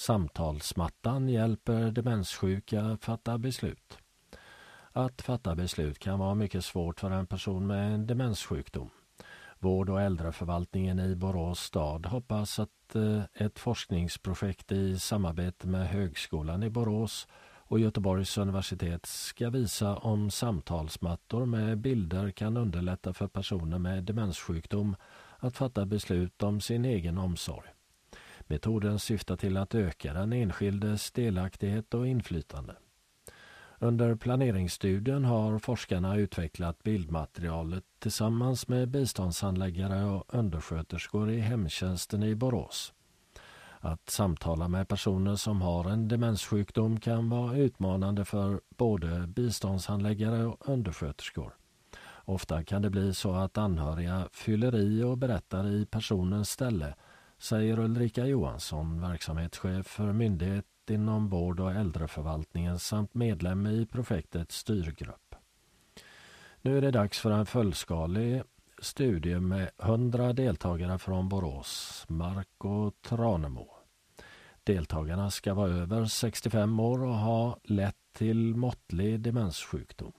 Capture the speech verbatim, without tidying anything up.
Samtalsmattan hjälper demenssjuka fatta beslut. Att fatta beslut kan vara mycket svårt för en person med en demenssjukdom. Vård- och äldreförvaltningen i Borås stad hoppas att ett forskningsprojekt i samarbete med Högskolan i Borås och Göteborgs universitet ska visa om samtalsmattor med bilder kan underlätta för personer med demenssjukdom att fatta beslut om sin egen omsorg. Metoden syftar till att öka den enskildes delaktighet och inflytande. Under planeringsstudien har forskarna utvecklat bildmaterialet tillsammans med biståndshandläggare och undersköterskor i hemtjänsten i Borås. Att samtala med personer som har en demenssjukdom kan vara utmanande för både biståndshandläggare och undersköterskor. Ofta kan det bli så att anhöriga fyller i och berättar i personens ställe, säger Ulrika Johansson, verksamhetschef för myndighet inom vård- och äldreförvaltningen samt medlem i projektets styrgrupp. Nu är det dags för en fullskalig studie med hundra deltagare från Borås, Mark och Tranemo. Deltagarna ska vara över sextiofem år och ha lätt till måttlig demenssjukdom.